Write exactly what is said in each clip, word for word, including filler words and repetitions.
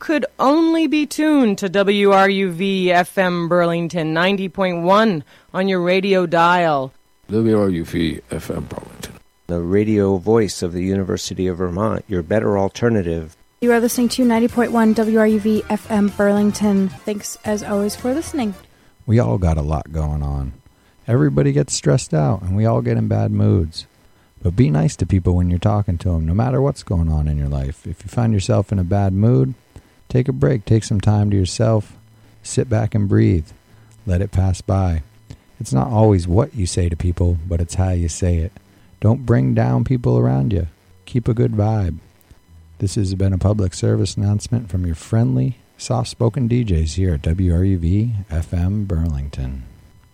could only be tuned to W R U V F M Burlington ninety point one on your radio dial. W R U V F M Burlington, the radio voice of the University of Vermont, your better alternative. You are listening to ninety point one W R U V F M Burlington. Thanks, as always, for listening. We all got a lot going on. Everybody gets stressed out, and we all get in bad moods. But be nice to people when you're talking to them, no matter what's going on in your life. If you find yourself in a bad mood, take a break. Take some time to yourself. Sit back and breathe. Let it pass by. It's not always what you say to people, but it's how you say it. Don't bring down people around you. Keep a good vibe. This has been a public service announcement from your friendly, soft-spoken D Js here at W R U V F M Burlington.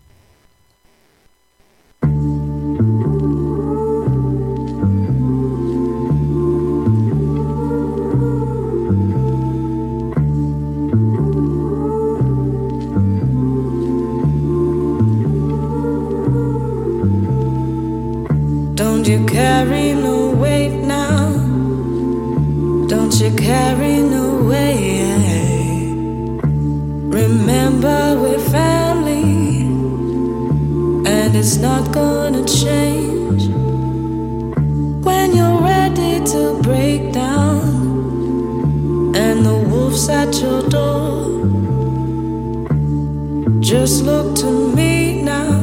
Don't you carry no weight now? Don't you carry no weight? Remember we're family, and it's not gonna change. When you're ready to break down, and the wolf's at your door, just look to me now.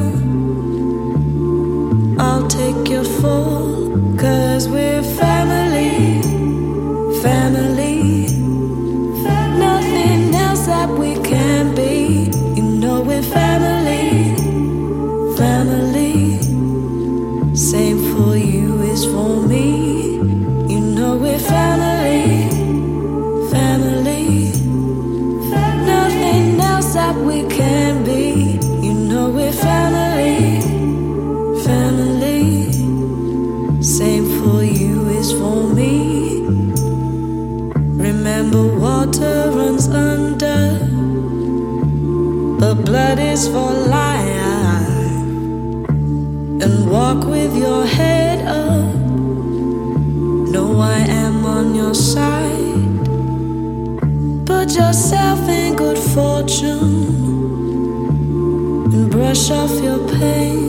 I'll take your fall, 'cause we're family, family. Nothing else that we can be. You know we're family, family. Same for you is for me. You know we're family, family. Nothing else that we can be. You know we're family, family. Same for you is for me. Remember water runs under, but blood is for life. And walk with your head up. Know I am on your side. Put yourself in good fortune and brush off your pain.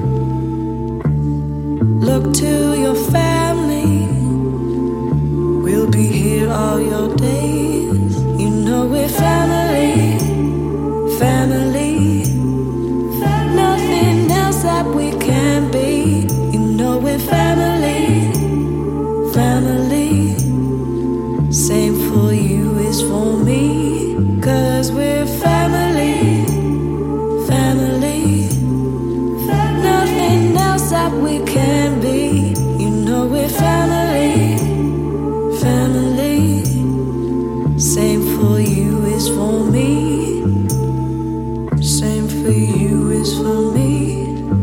Look to your family. We'll be here all your days. You know we're family, family. Nothing else that we can be. You know we're family, family. Same for you is for me. 'Cause we're family, family. Nothing else that we can be. You know we're family, family. Same for you is for me. Same for you is for me.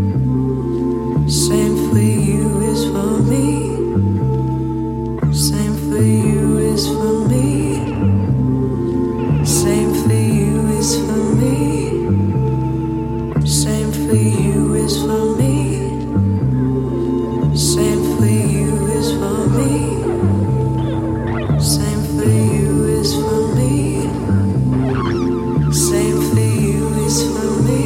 Same for you is for me. Same for you is for me. Same for you is for me. Same for you is for me. Same for you is for me. Same for you is for me. Same for you is for me.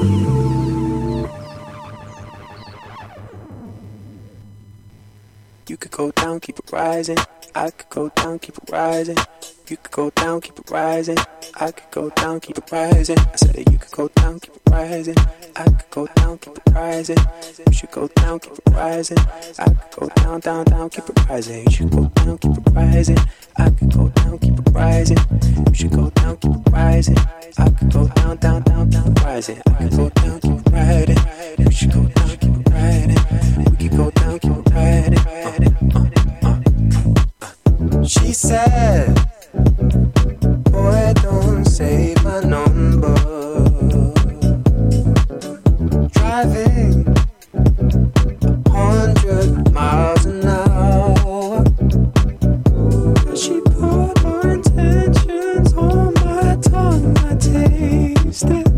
You could go down, keep it rising. I could go down, keep it rising. You could go down, keep it rising. I could go down, keep it rising. I said that you could go down, keep it rising. I could go down, keep it rising. You should go down, keep it rising. I could go down, down, down, keep it rising. You should go down, keep it rising. I could go down, keep it rising. You should go down, keep it rising. I could go down, down, down, down, rising. I could go down, keep it riding. You should go down, keep it riding. We could go down, keep it riding. Uh, uh, uh, uh. She said, boy, don't save my number. Driving a hundred miles an hour. She put her intentions on my tongue. I taste it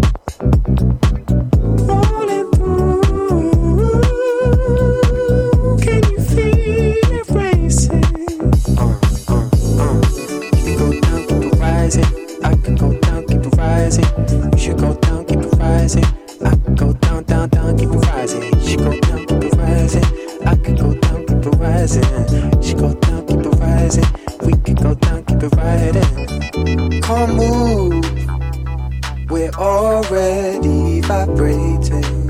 rolling through. Can you feel it racing? Uh, uh, uh. rising. She go down, keep it rising. We can go down, keep it riding. Come move, we're already vibrating.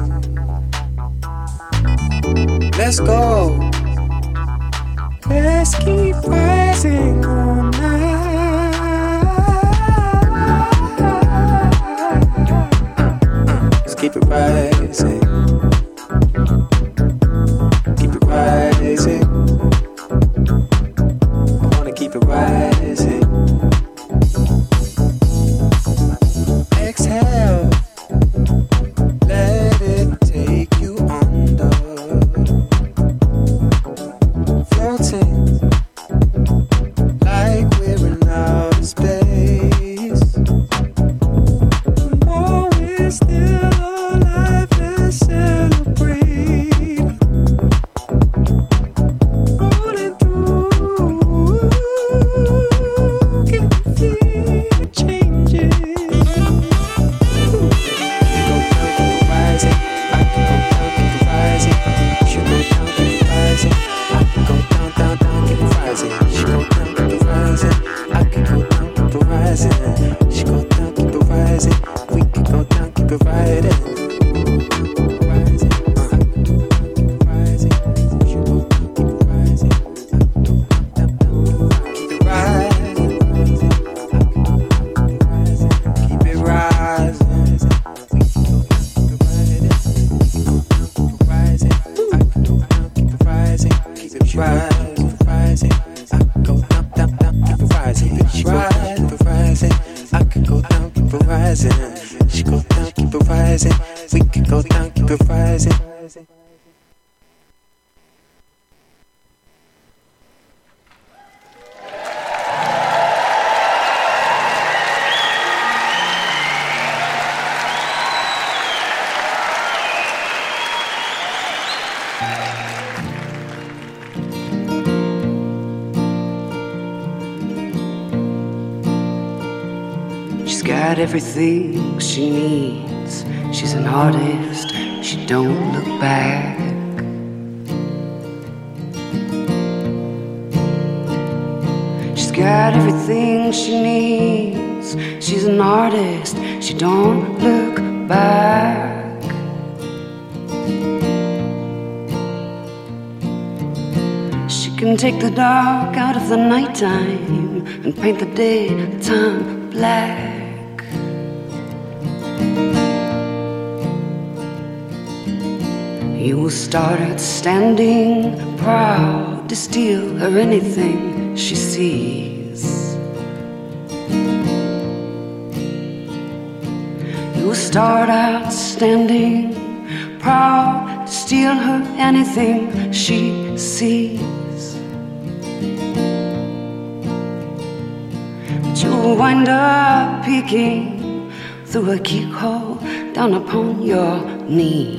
Let's go. Let's keep rising all night. Let's keep it rising. Keep it rising. I wanna keep it rising. Exhale. Let it take you under. Floating like we're in outer space. More we're still alive, let's celebrate. Rolling through, can you feel the changes? Go down, keep it rising. I can go down, keep it rising. You go down, keep it rising. I can go down, down, down, keep it rising. She go down, keep it rising. I can go down, keep it rising. She go down, keep it rising. We can go down, keep it riding. Rising, I can go down, keep it rising. She go down, keep it rising. I can go down, down, down, keep it rising. Keep it rising. We can go down, keep it riding. I can go down, keep it rising. Keep it rising, rising. I can go down, down, down, keep it rising. She go down, keep it rising. I can go down, keep it rising. She go down, keep it rising. We can go down, keep it rising. She's got everything she needs. She's an artist, she don't look back. She's got everything she needs. She's an artist, she don't look back. She can take the dark out of the nighttime and paint the daytime black. You will start out standing proud to steal her anything she sees. You will start out standing proud to steal her anything she sees. But you'll wind up peeking through a keyhole down upon your knees.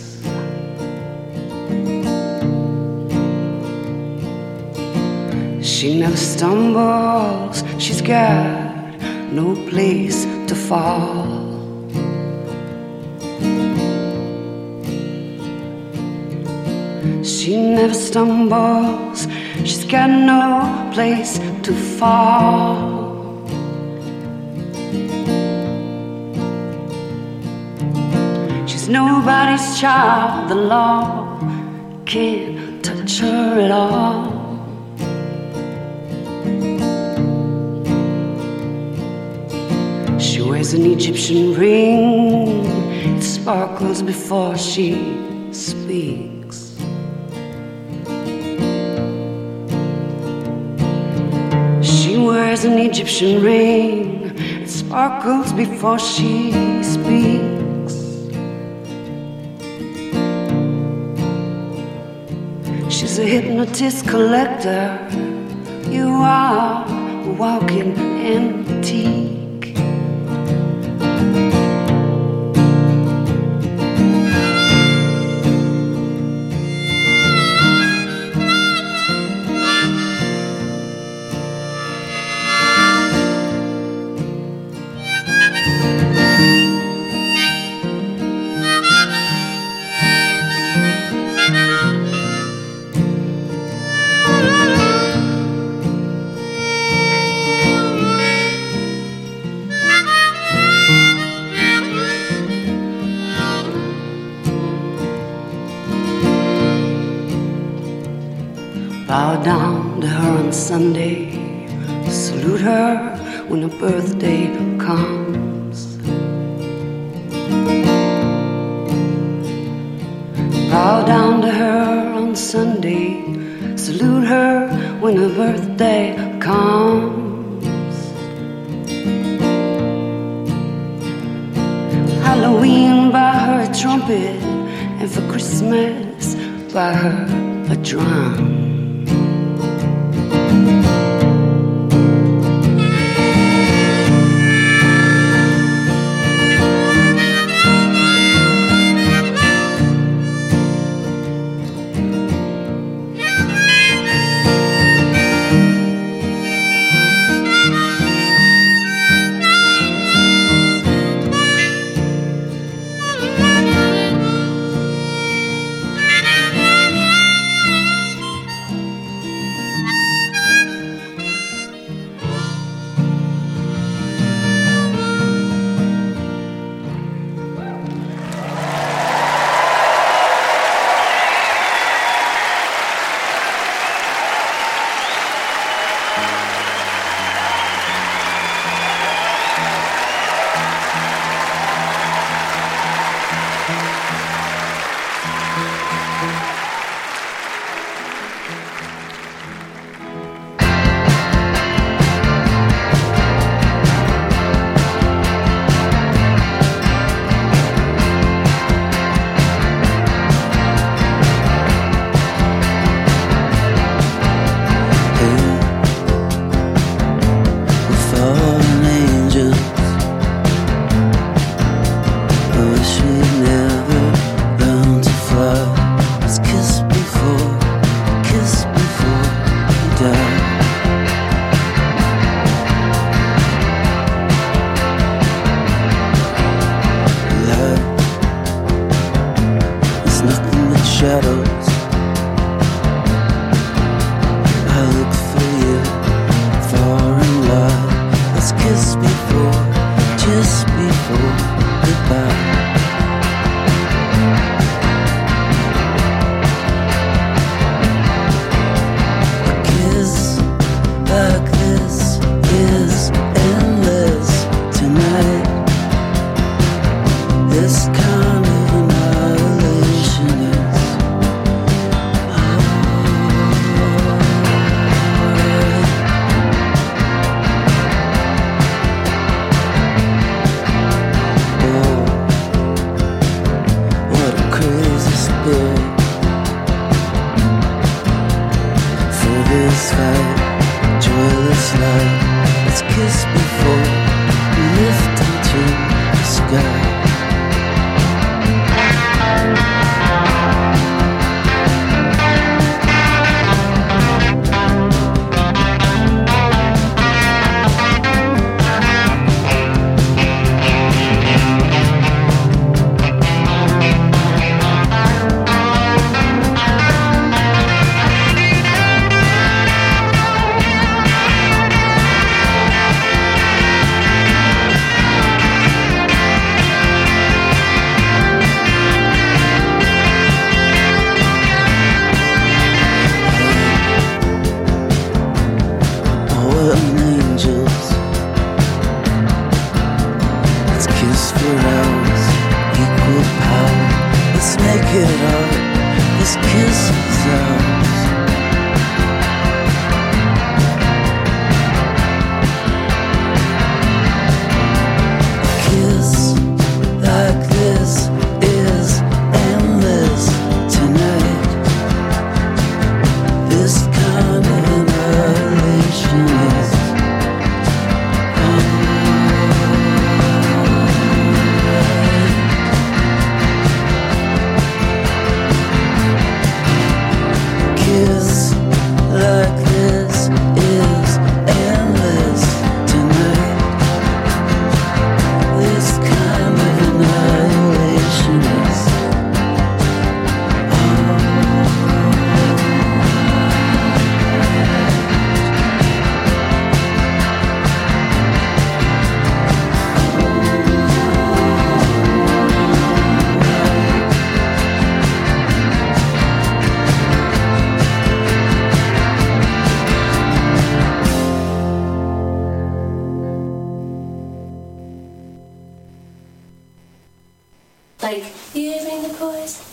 She never stumbles, she's got no place to fall. She never stumbles, she's got no place to fall. She's nobody's child, the law can't touch her at all. She wears an Egyptian ring, it sparkles before she speaks. She wears an Egyptian ring, it sparkles before she speaks. She's a hypnotist collector, you are a walking antique. Bow down to her on Sunday, salute her when her birthday comes. Bow down to her on Sunday, salute her when her birthday comes. Halloween by her trumpet, and for Christmas by her a drum.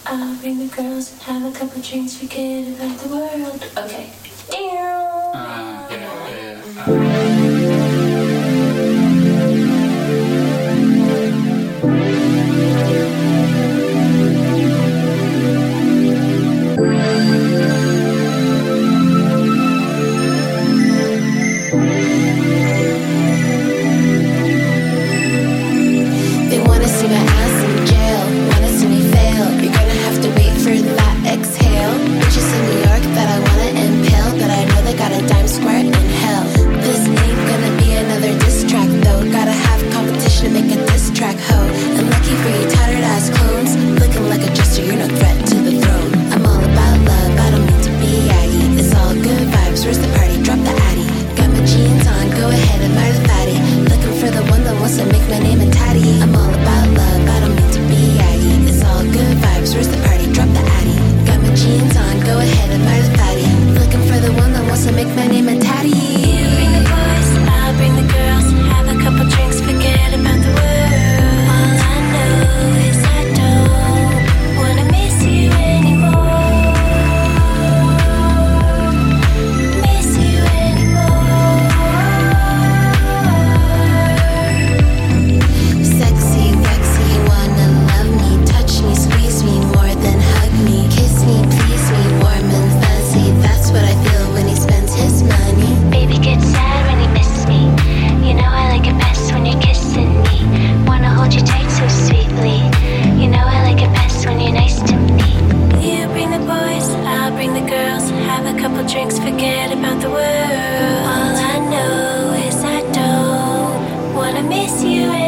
I'll bring the girls and have a couple drinks, forget about the world. Okay. Uh, yeah, yeah. Uh. They wanna see my ass in jail, wanna see me fail. You're gonna have to wait for that exhale. Bitches in New York that I wanna impale, but I know they got a dime square in hell. This ain't gonna be another diss track though. Gotta have competition to make a diss track, ho. And lucky for you tattered ass clones, looking like a jester, you're no threat to the throne. I'm all about love, I don't mean to be aggy. It's all good vibes, where's the party? Drop the addy. Got my jeans on, go ahead and murder fatty. Looking for the one that wants to make my name and tatty. I'm all about love, I don't mean to be aggy. It's all good vibes, where's the party? Drop the addy. Got my jeans on, go ahead and murder fatty. Looking for the one that wants to make my name and tatty. You bring the boys, I'll bring the girls. Have a couple drinks, forget about the world. All I know is I don't wanna miss you anymore. Miss you anymore. Sexy, sexy, wanna love me, touch me, squeeze me more than hug me. Kiss me, please me, warm and fuzzy. That's what I feel when he spends his money. Baby gets sad when he misses me. You know I like it best when you're kissing me. Wanna hold you tight so sweetly. You know I like it best when you're nice to me. You bring the boys, I'll bring the girls. Have a couple drinks, forget about the world. All I know is I don't wanna miss you anymore.